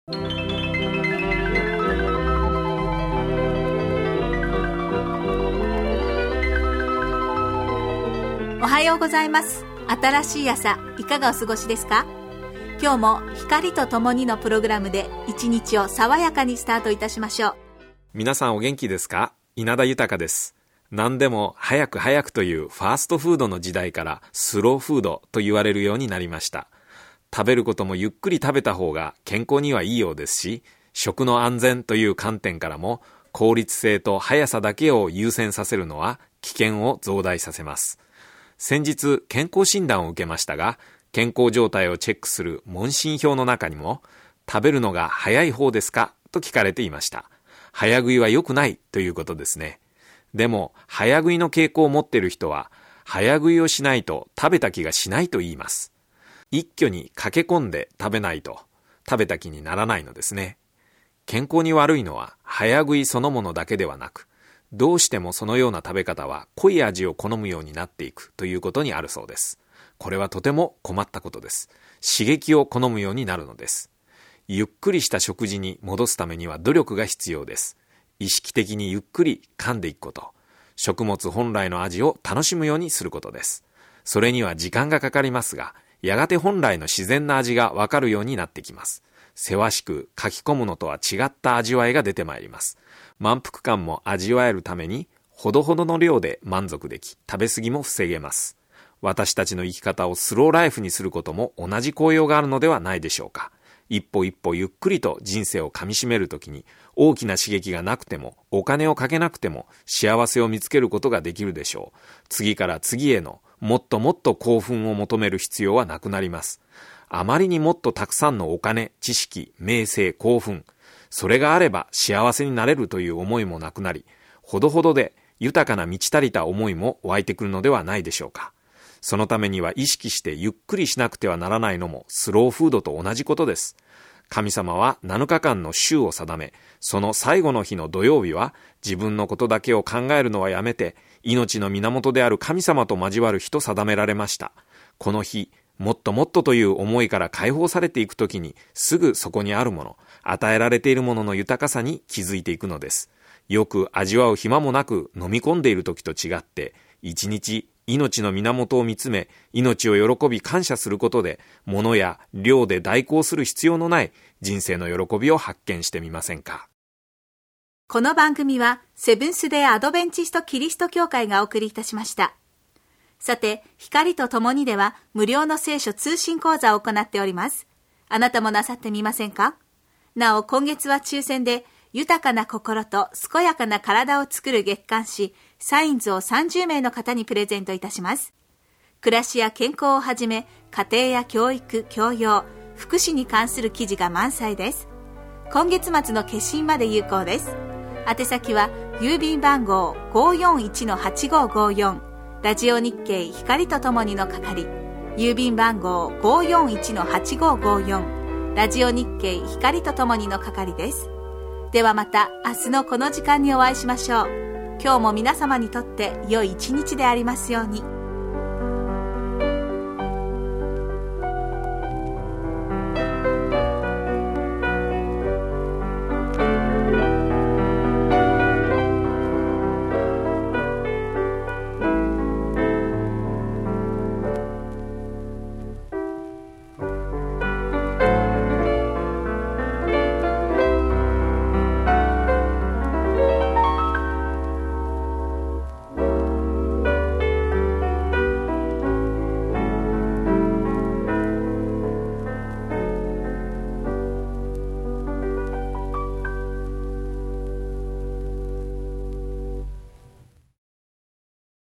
おはようございます。新しい朝、いかがお過ごしですか？今日も光とともにのプログラムで一日を爽やかにスタートいたしましょう。 皆さんお元気ですか？稲田豊です。何でも早く早くというファーストフードの時代からスローフードと言われるようになりました。食べることもゆっくり食べた方が健康にはいいようですし、食の安全という観点からも効率性と速さだけを優先させるのは危険を増大させます。先日健康診断を受けましたが、健康状態をチェックする問診票の中にも、食べるのが早い方ですかと聞かれていました。早食いは良くないということですね。でも早食いの傾向を持っている人は、早食いをしないと食べた気がしないと言います。一挙に駆け込んで食べないと食べた気にならないのですね。健康に悪いのは早食いそのものだけではなく、どうしてもそのような食べ方は濃い味を好むようになっていくということにあるそうです。これはとても困ったことです。刺激を好むようになるのです。ゆっくりした食事に戻すためには努力が必要です。意識的にゆっくり噛んでいくこと。食物本来の味を楽しむようにすることです。それには時間がかかりますが、やがて本来の自然な味がわかるようになってきます。せわしく書き込むのとは違った味わいが出てまいります。満腹感も味わえるために、ほどほどの量で満足でき、食べ過ぎも防げます。私たちの生き方をスローライフにすることも同じ効用があるのではないでしょうか。一歩一歩ゆっくりと人生をかみしめるときに、大きな刺激がなくても、お金をかけなくても、幸せを見つけることができるでしょう。次から次への、もっともっと興奮を求める必要はなくなります。あまりにもっとたくさんのお金、知識、名声、興奮、それがあれば幸せになれるという思いもなくなり、ほどほどで豊かな満ち足りた思いも湧いてくるのではないでしょうか。そのためには意識してゆっくりしなくてはならないのもスローフードと同じことです。神様は7日間の週を定め、その最後の日の土曜日は自分のことだけを考えるのはやめて、命の源である神様と交わる日と定められました。この日、もっともっとという思いから解放されていくときに、すぐそこにあるもの、与えられているものの豊かさに気づいていくのです。よく味わう暇もなく飲み込んでいるときと違って、一日命の源を見つめ、命を喜び感謝することで、物や量で代行する必要のない人生の喜びを発見してみませんか。 この番組はセブンスデーアドベンチストキリスト教会がお送りいたしました。さて、光とともにでは無料の聖書通信講座を行っております。あなたもなさってみませんか？なお、今月は抽選で豊かな心と健やかな体を作る月刊誌サインズを30名の方にプレゼントいたします。暮らしや健康をはじめ、家庭や教育、教養、福祉に関する記事が満載です。今月末の決心まで有効です。宛先は郵便番号 541-8554 ラジオ日経光とともにの係、郵便番号 541-8554 ラジオ日経光とともにの係です。ではまた明日のこの時間にお会いしましょう。今日も皆様にとって良い一日でありますように。